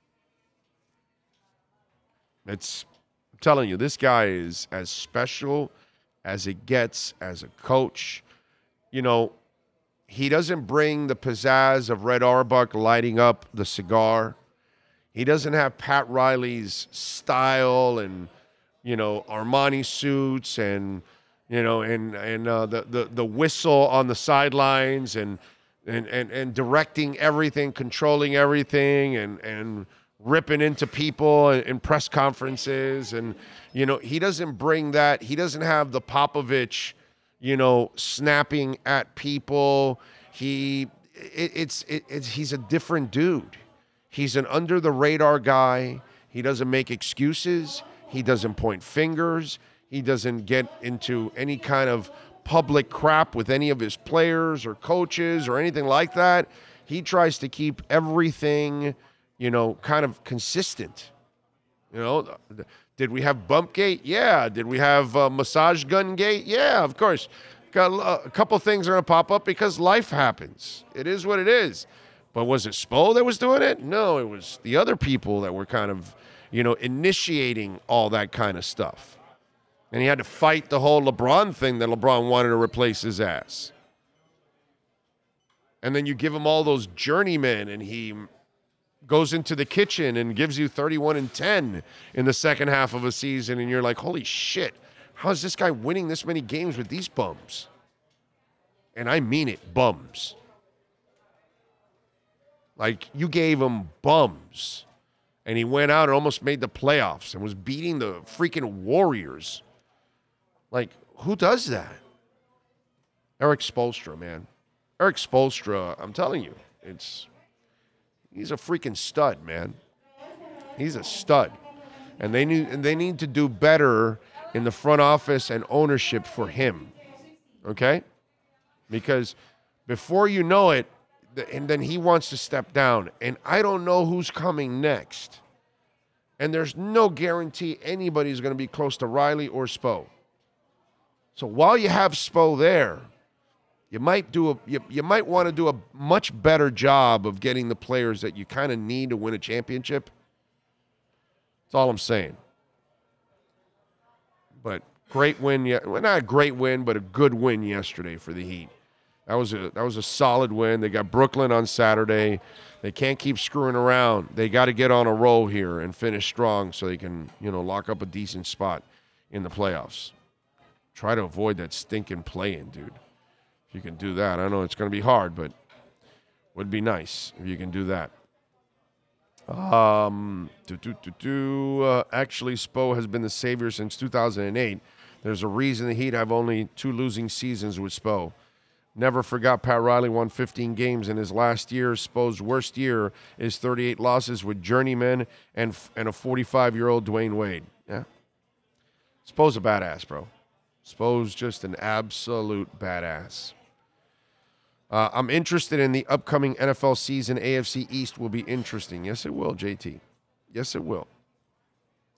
It's, I'm telling you, this guy is as special as it gets as a coach. You know, he doesn't bring the pizzazz of Red Auerbach lighting up the cigar. He doesn't have Pat Riley's style and, you know, Armani suits and, you know, and and uh, the, the the whistle on the sidelines and and and and directing everything, controlling everything, and and ripping into people in, in press conferences. And, you know, he doesn't bring that. He doesn't have the Popovich, you know, snapping at people. He, it, it's, it, it's, he's a different dude. He's an under the radar guy. He doesn't make excuses. He doesn't point fingers. He doesn't get into any kind of public crap with any of his players or coaches or anything like that. He tries to keep everything, you know, kind of consistent. You know, did we have bump gate? Yeah. Did we have uh, massage gun gate? Yeah, of course. Got a, a couple things are going to pop up because life happens. It is what it is. But was it Spo that was doing it? No, it was the other people that were kind of, you know, initiating all that kind of stuff. And he had to fight the whole LeBron thing that LeBron wanted to replace his ass. And then you give him all those journeymen and he goes into the kitchen and gives you thirty-one and ten in the second half of a season, and you're like, holy shit, how is this guy winning this many games with these bums? And I mean it, bums. Like, you gave him bums, and he went out and almost made the playoffs and was beating the freaking Warriors. Like, who does that? Eric Spoelstra, man. Eric Spoelstra, I'm telling you, it's... He's a freaking stud, man. He's a stud. And they need and they need to do better in the front office and ownership for him. Okay? Because before you know it, and then he wants to step down. And I don't know who's coming next. And there's no guarantee anybody's going to be close to Riley or Spo. So while you have Spo there, You might do a you, you might want to do a much better job of getting the players that you kind of need to win a championship. That's all I'm saying. But great win, yeah, well, not a great win, but a good win yesterday for the Heat. That was a that was a solid win. They got Brooklyn on Saturday. They can't keep screwing around. They got to get on a roll here and finish strong so they can, you know, lock up a decent spot in the playoffs. Try to avoid that stinking play-in, dude. If you can do that. I know it's going to be hard, but would be nice if you can do that. Um, do, do, do, do. Uh, actually, Spo has been the savior since two thousand eight. There's a reason the Heat have only two losing seasons with Spo. Never forgot Pat Riley won fifteen games in his last year. Spo's worst year is thirty-eight losses with journeyman and and a forty-five-year-old Dwayne Wade. Yeah. Spo's a badass, bro. Spo's just an absolute badass. Uh, I'm interested in the upcoming N F L season. A F C East will be interesting. Yes, it will, J T. Yes, it will.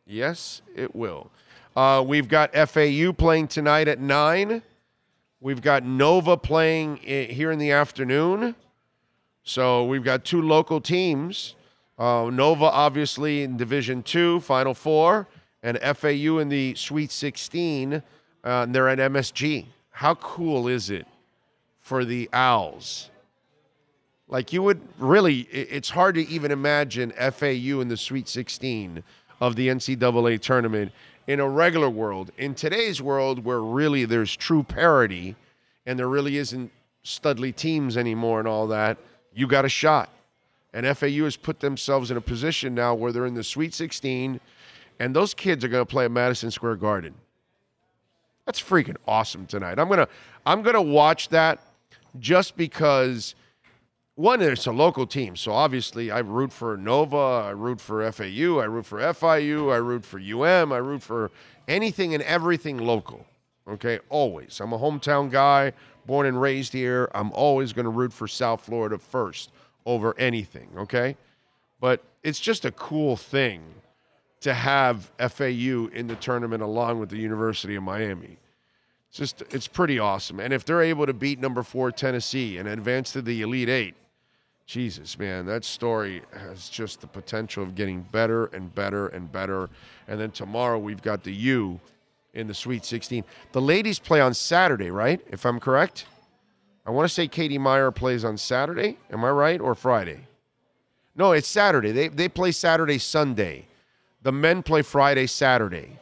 Yes, it will. Uh, we've got F A U playing tonight at nine. We've got Nova playing I- here in the afternoon. So we've got two local teams. Uh, Nova, obviously, in Division Two, Final Four, and F A U in the Sweet sixteen. Uh, and they're at M S G. How cool is it for the Owls? Like, you would really, it's hard to even imagine F A U in the Sweet sixteen of the N C double A tournament in a regular world. In today's world, where really there's true parity and there really isn't studly teams anymore and all that, you got a shot. And F A U has put themselves in a position now where they're in the Sweet sixteen, and those kids are going to play at Madison Square Garden. That's freaking awesome tonight. I'm going to I'm going to watch that just because, one, it's a local team. So obviously I root for Nova, I root for F A U, I root for F I U, I root for U M, I root for anything and everything local. Okay, always. I'm a hometown guy, born and raised here. I'm always going to root for South Florida first over anything, okay? But it's just a cool thing to have F A U in the tournament along with the University of Miami. It's just, it's pretty awesome. And if they're able to beat number four Tennessee and advance to the Elite Eight, Jesus, man, that story has just the potential of getting better and better and better. And then tomorrow we've got the U in the Sweet sixteen. The ladies play on Saturday, right? If I'm correct? I want to say Katie Meyer plays on Saturday. Am I right? Or Friday? No, it's Saturday. They they play Saturday, Sunday. The men play Friday, Saturday.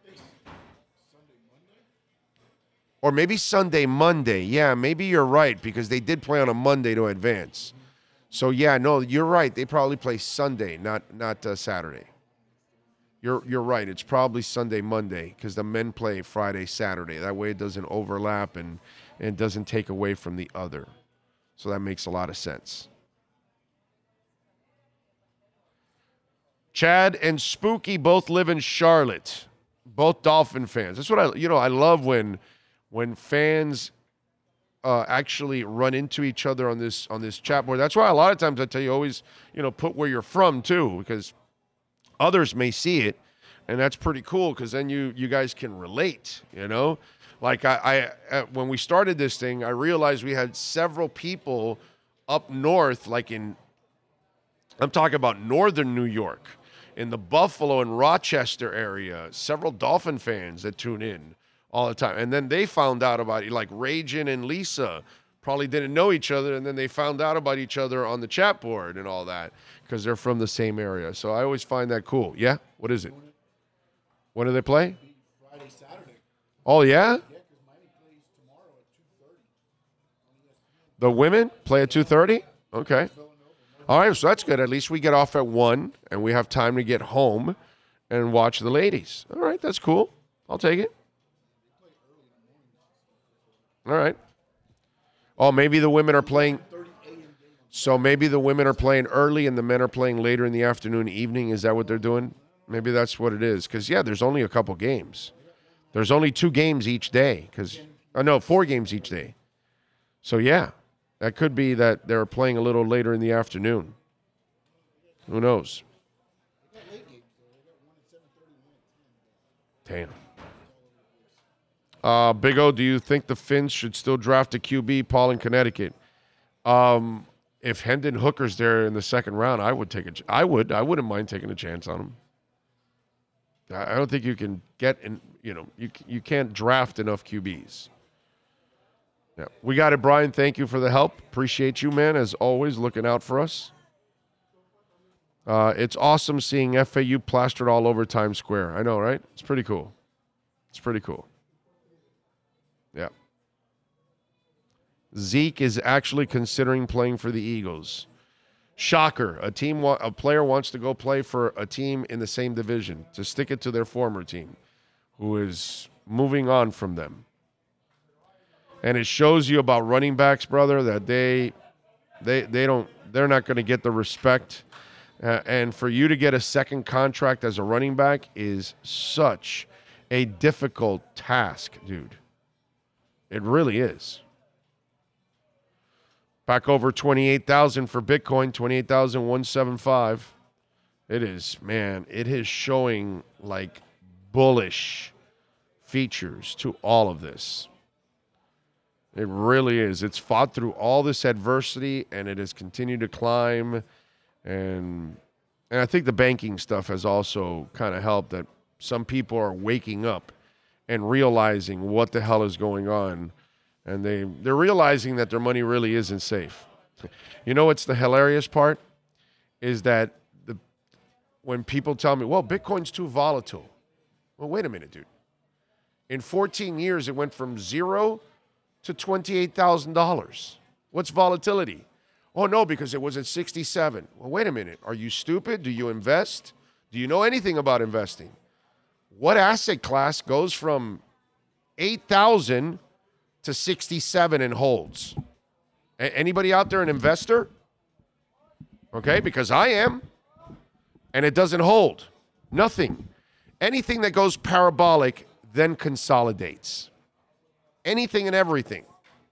Or maybe Sunday, Monday. Yeah, maybe you're right, because they did play on a Monday to advance. So, yeah, no, you're right. They probably play Sunday, not not uh, Saturday. You're you're right. It's probably Sunday, Monday, because the men play Friday, Saturday. That way it doesn't overlap and, and doesn't take away from the other. So that makes a lot of sense. Chad and Spooky both live in Charlotte. Both Dolphin fans. That's what I, you know, I love when when fans uh, actually run into each other on this on this chat board. That's why a lot of times I tell you always, you know, put where you're from too, because others may see it, and that's pretty cool, because then you you guys can relate, you know? Like I, I when we started this thing, I realized we had several people up north, like in, I'm talking about northern New York, in the Buffalo and Rochester area, several Dolphin fans that tune in all the time. And then they found out about it, like Ragin and Lisa probably didn't know each other, and then they found out about each other on the chat board and all that, because they're from the same area. So I always find that cool. Yeah? What is it? When do they play? Friday, Saturday. Oh, yeah? Yeah, because Miami plays tomorrow at two thirty. The women play at two thirty? Okay. All right, so that's good. At least we get off at one, and we have time to get home and watch the ladies. All right, that's cool. I'll take it. All right. Oh, maybe the women are playing. So maybe the women are playing early and the men are playing later in the afternoon, evening. Is that what they're doing? Maybe that's what it is. Because, yeah, there's only a couple games. There's only two games each day. Because, oh, no, four games each day. So, yeah, that could be that they're playing a little later in the afternoon. Who knows? Damn. Uh, Big O, do you think the Finns should still draft a Q B, Paul, in Connecticut? Um, if Hendon Hooker's there in the second round, I would take a. I would. I wouldn't mind taking a chance on him. I don't think you can get in. You know, you you can't draft enough Q Bs. Yeah, we got it, Brian. Thank you for the help. Appreciate you, man. As always, looking out for us. Uh, it's awesome seeing F A U plastered all over Times Square. I know, right? It's pretty cool. It's pretty cool. Yeah. Zeke is actually considering playing for the Eagles. Shocker. A team, wa- a player wants to go play for a team in the same division, to stick it to their former team, who is moving on from them. And it shows you about running backs, brother, that they, they, they don't, they're not going to get the respect. Uh, and for you to get a second contract as a running back is such a difficult task, dude. It really is. Back over twenty-eight thousand for Bitcoin, twenty-eight thousand one hundred seventy-five. It is, man. It is showing like bullish features to all of this. It really is. It's fought through all this adversity, and it has continued to climb. And and I think the banking stuff has also kind of helped that some people are waking up and realizing what the hell is going on. And they, they're realizing that their money really isn't safe. You know what's the hilarious part? Is that the when people tell me, well, Bitcoin's too volatile. Well, wait a minute, dude. In fourteen years, it went from zero to twenty-eight thousand dollars. What's volatility? Oh, no, because it was at sixty-seven. Well, wait a minute. Are you stupid? Do you invest? Do you know anything about investing? What asset class goes from eight thousand to sixty-seven and holds? A- anybody out there an investor? Okay, because I am. And it doesn't hold. Nothing. Anything that goes parabolic then consolidates. Anything and everything.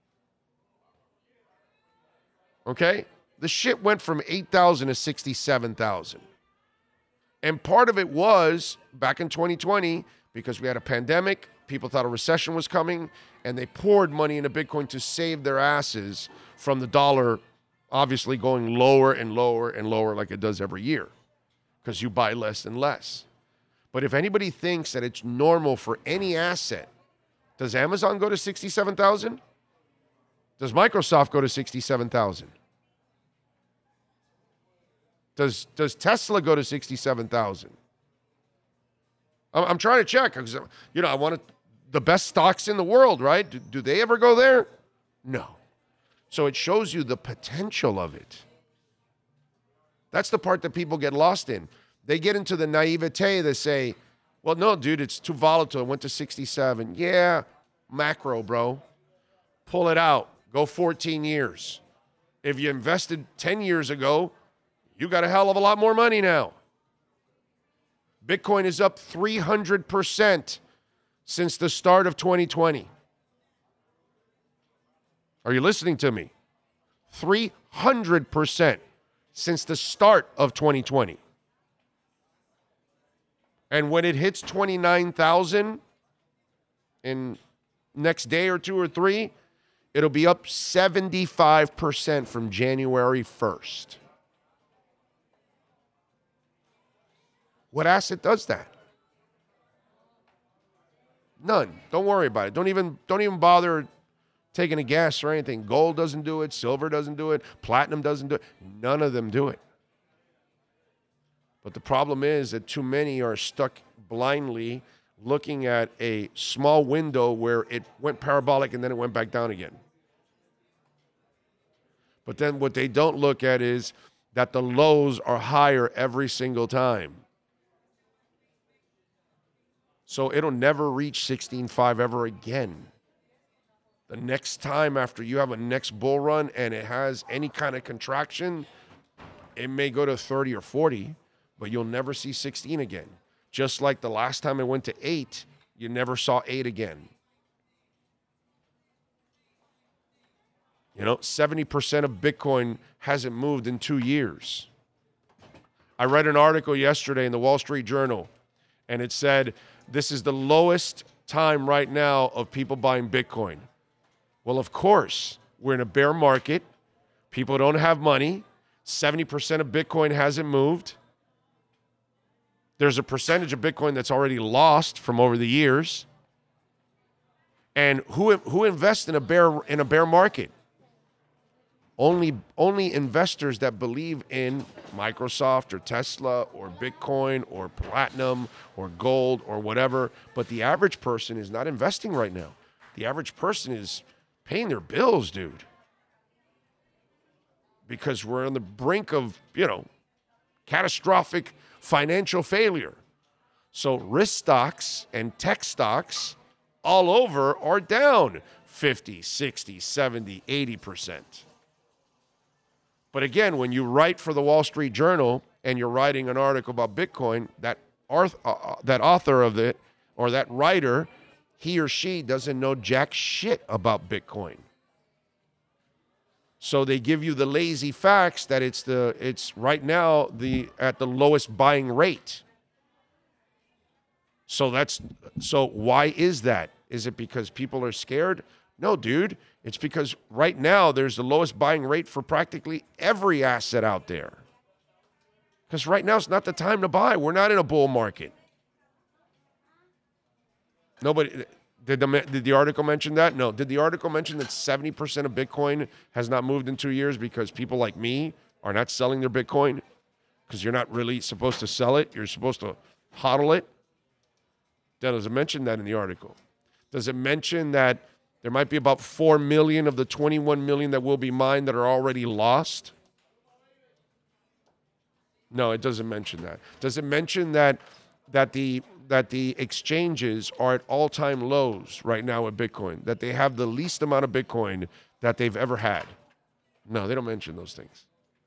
Okay? The shit went from eight thousand to sixty-seven thousand. And part of it was back in twenty twenty because we had a pandemic, people thought a recession was coming, and they poured money into Bitcoin to save their asses from the dollar obviously going lower and lower and lower like it does every year because you buy less and less. But if anybody thinks that it's normal for any asset, does Amazon go to sixty-seven thousand? Does Microsoft go to sixty-seven thousand? Does does Tesla go to sixty-seven thousand? I'm, I'm trying to check because, you know, I want to, the best stocks in the world, right? Do, do they ever go there? No. So it shows you the potential of it. That's the part that people get lost in. They get into the naivete. They say, well, no, dude, it's too volatile. It went to sixty-seven. Yeah, macro, bro. Pull it out. Go fourteen years. If you invested ten years ago, you got a hell of a lot more money now. Bitcoin is up three hundred percent since the start of twenty twenty. Are you listening to me? three hundred percent since the start of twenty twenty. And when it hits twenty-nine thousand in next day or two or three, it'll be up seventy-five percent from January first. What asset does that? None. Don't worry about it. Don't even, don't even bother taking a guess or anything. Gold doesn't do it. Silver doesn't do it. Platinum doesn't do it. None of them do it. But the problem is that too many are stuck blindly looking at a small window where it went parabolic and then it went back down again. But then what they don't look at is that the lows are higher every single time. So it'll never reach sixteen point five ever again. The next time after you have a next bull run and it has any kind of contraction, it may go to thirty or forty, but you'll never see sixteen again. Just like the last time it went to eight, you never saw eight again. You know, seventy percent of Bitcoin hasn't moved in two years. I read an article yesterday in the Wall Street Journal, and it said, this is the lowest time right now of people buying Bitcoin. Well, of course, we're in a bear market. People don't have money. seventy percent of Bitcoin hasn't moved. There's a percentage of Bitcoin that's already lost from over the years. And who who invests in a bear in a bear market? Only only investors that believe in Microsoft or Tesla or Bitcoin or platinum or gold or whatever. But the average person is not investing right now. The average person is paying their bills, dude. Because we're on the brink of, you know, catastrophic financial failure. So risk stocks and tech stocks all over are down fifty, sixty, seventy, eighty percent. But again, when you write for the Wall Street Journal and you're writing an article about Bitcoin, that author, uh, that author of it or that writer, he or she doesn't know jack shit about Bitcoin. So they give you the lazy facts that it's the it's right now the at the lowest buying rate. So that's so why is that? Is it because people are scared? No, dude. It's because right now there's the lowest buying rate for practically every asset out there. Because right now it's not the time to buy. We're not in a bull market. Nobody did the did the article mention that? No. Did the article mention that seventy percent of Bitcoin has not moved in two years because people like me are not selling their Bitcoin? Because you're not really supposed to sell it. You're supposed to hodl it. Does it mention that in the article? Does it mention that there might be about four million of the twenty-one million that will be mined that are already lost? No, it doesn't mention that. Does it mention that that the that the exchanges are at all-time lows right now with Bitcoin, that they have the least amount of Bitcoin that they've ever had? No, they don't mention those things.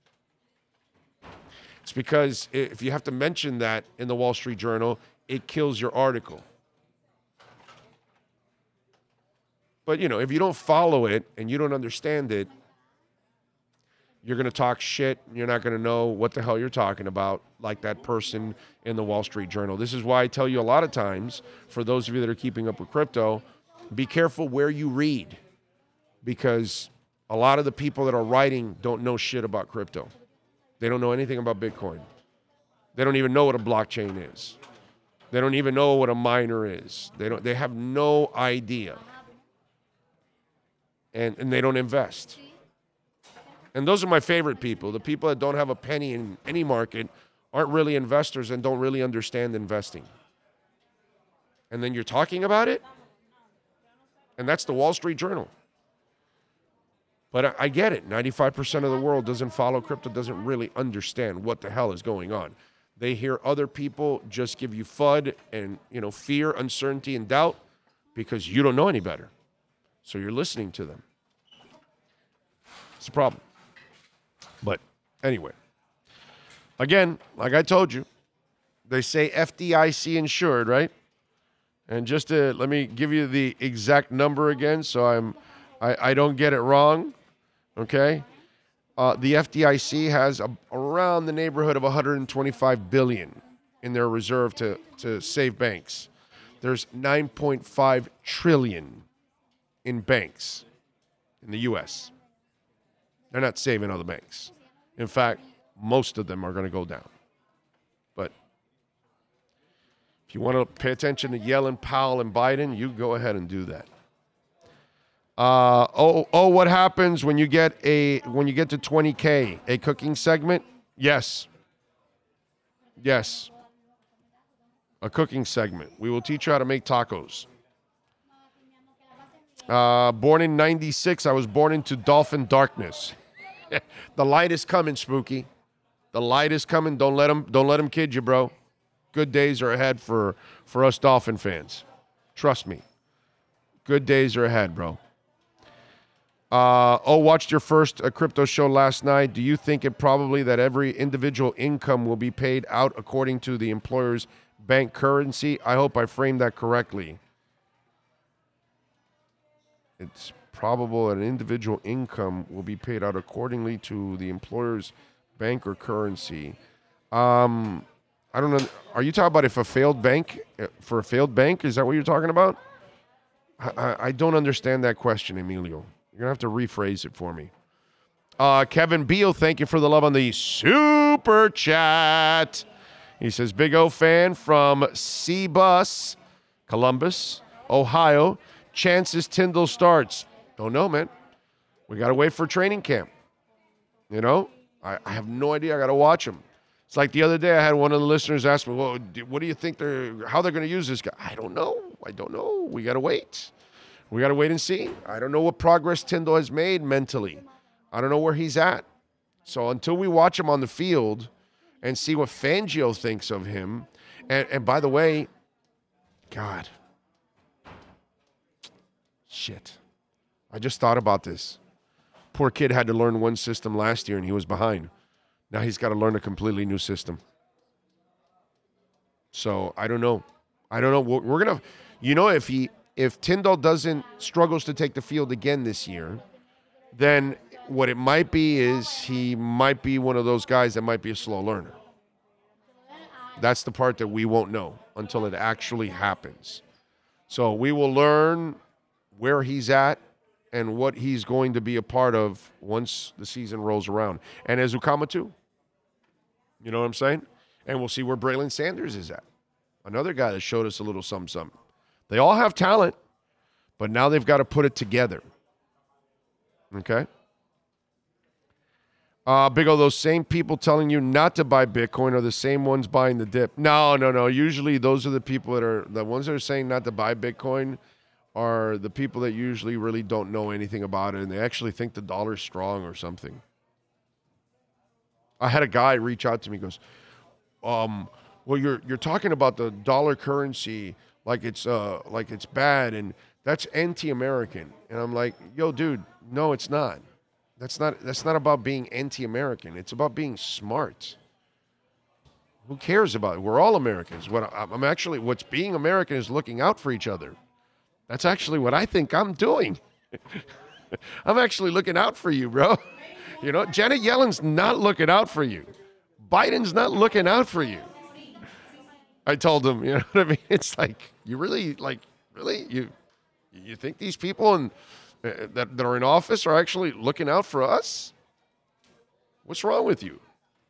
It's because if you have to mention that in the Wall Street Journal, it kills your article. But, you know, if you don't follow it and you don't understand it, you're going to talk shit. You're not going to know what the hell you're talking about, like that person in the Wall Street Journal. This is why I tell you a lot of times, for those of you that are keeping up with crypto, be careful where you read, because a lot of the people that are writing don't know shit about crypto. They don't know anything about Bitcoin. They don't even know what a blockchain is. They don't even know what a miner is. They don't. They have no idea. And, and they don't invest. And those are my favorite people. The people that don't have a penny in any market aren't really investors and don't really understand investing. And then you're talking about it? And that's the Wall Street Journal. But I, I get it. ninety-five percent of the world doesn't follow crypto, doesn't really understand what the hell is going on. They hear other people just give you FUD and, you know, fear, uncertainty, and doubt because you don't know any better. So you're listening to them. It's a problem. But anyway, again, like I told you, they say F D I C insured, right? And just to let me give you the exact number again, so I'm I, I don't get it wrong. Okay, uh, the F D I C has a, around the neighborhood of one hundred twenty-five billion dollars in their reserve to to save banks. There's nine point five trillion dollars in banks in the U S They're not saving other banks. In fact, most of them are going to go down. But if you want to pay attention to Yellen, Powell, and Biden, you go ahead and do that. Uh, oh, oh, what happens when you get a when you get to twenty K? A cooking segment? Yes. Yes. A cooking segment. We will teach you how to make tacos. Uh, born in ninety-six, I was born into dolphin darkness. The light is coming, Spooky. The light is coming. Don't let them, don't let them kid you, bro. Good days are ahead for, for us Dolphin fans. Trust me. Good days are ahead, bro. Uh, oh, watched your first uh, crypto show last night. Do you think it probably that every individual income will be paid out according to the employer's bank currency? I hope I framed that correctly. It's probable that an individual income will be paid out accordingly to the employer's bank or currency. Um, I don't know. Are you talking about if a failed bank, for a failed bank? Is that what you're talking about? I, I, I don't understand that question, Emilio. You're going to have to rephrase it for me. Uh, Kevin Beal, thank you for the love on the super chat. He says, Big O fan from C-Bus, Columbus, Ohio. Chances Tyndall starts. Don't know, man. We got to wait for training camp. You know, I, I have no idea. I got to watch him. It's like the other day I had one of the listeners ask me, well, do, what do you think they're, how they're going to use this guy? I don't know. I don't know. We got to wait. We got to wait and see. I don't know what progress Tyndall has made mentally. I don't know where he's at. So until we watch him on the field and see what Fangio thinks of him, and, and by the way, God, shit. I just thought about this. Poor kid had to learn one system last year and he was behind. Now he's got to learn a completely new system. So I don't know. I don't know. We're, we're going to, you know, if he, if Tyndall doesn't, struggles to take the field again this year, then what it might be is he might be one of those guys that might be a slow learner. That's the part that we won't know until it actually happens. So we will learn where he's at and what he's going to be a part of once the season rolls around. And Ezukanma too. You know what I'm saying? And we'll see where Braylon Sanders is at. Another guy that showed us a little something, something. They all have talent, but now they've got to put it together. Okay? Uh, Big O, those same people telling you not to buy Bitcoin are the same ones buying the dip. No, no, no. Usually those are the people that are, the ones that are saying not to buy Bitcoin are the people that usually really don't know anything about it, and they actually think the dollar's strong or something. I had a guy reach out to me, goes, um, well, you're you're talking about the dollar currency like it's uh like it's bad and that's anti-American. And I'm like, yo, dude, no, it's not. That's not that's not about being anti-American. It's about being smart. Who cares about it? We're all Americans. What I'm actually, what's being American is looking out for each other. That's actually what I think I'm doing. I'm actually looking out for you, bro. You know, Janet Yellen's not looking out for you. Biden's not looking out for you. I told him, you know what I mean? It's like, you really, like, really? You you think these people in, uh, that, that are in office are actually looking out for us? What's wrong with you?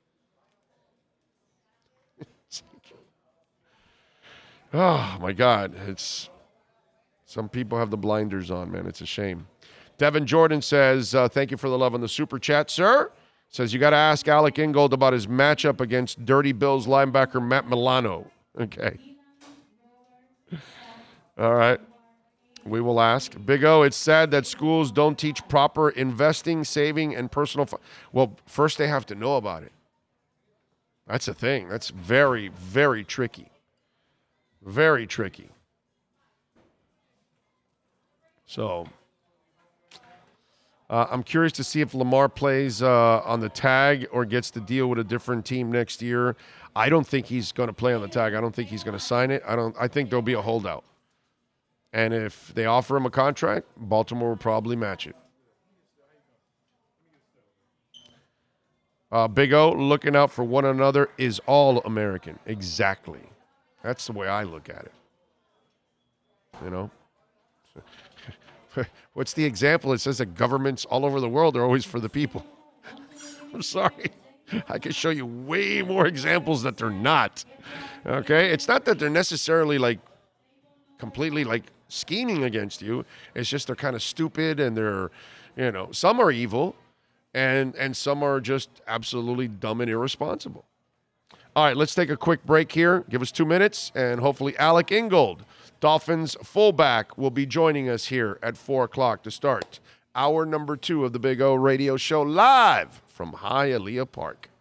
Oh, my God. It's some people have the blinders on, man. It's a shame. Devin Jordan says, uh, thank you for the love on the super chat, sir. Says, you got to ask Alec Ingold about his matchup against Dirty Bills linebacker Matt Milano. Okay. All right. We will ask. Big O, it's sad that schools don't teach proper investing, saving, and personal fi- Well, first they have to know about it. That's the thing. That's very, very tricky. Very tricky. So, uh, I'm curious to see if Lamar plays uh, on the tag or gets to deal with a different team next year. I don't think he's going to play on the tag. I don't think he's going to sign it. I don't. I think there'll be a holdout. And if they offer him a contract, Baltimore will probably match it. Uh, Big O, looking out for one another is all American. Exactly. That's the way I look at it. You know? What's the example? It says that governments all over the world are always for the people. I'm sorry. I can show you way more examples that they're not. Okay? It's not that they're necessarily like completely like scheming against you. It's just they're kind of stupid and they're, you know, some are evil and and some are just absolutely dumb and irresponsible. All right, let's take a quick break here. Give us two minutes and hopefully Alec Ingold, Dolphins fullback, will be joining us here at four o'clock to start hour number two of the Big O Radio Show live from Hialeah Park.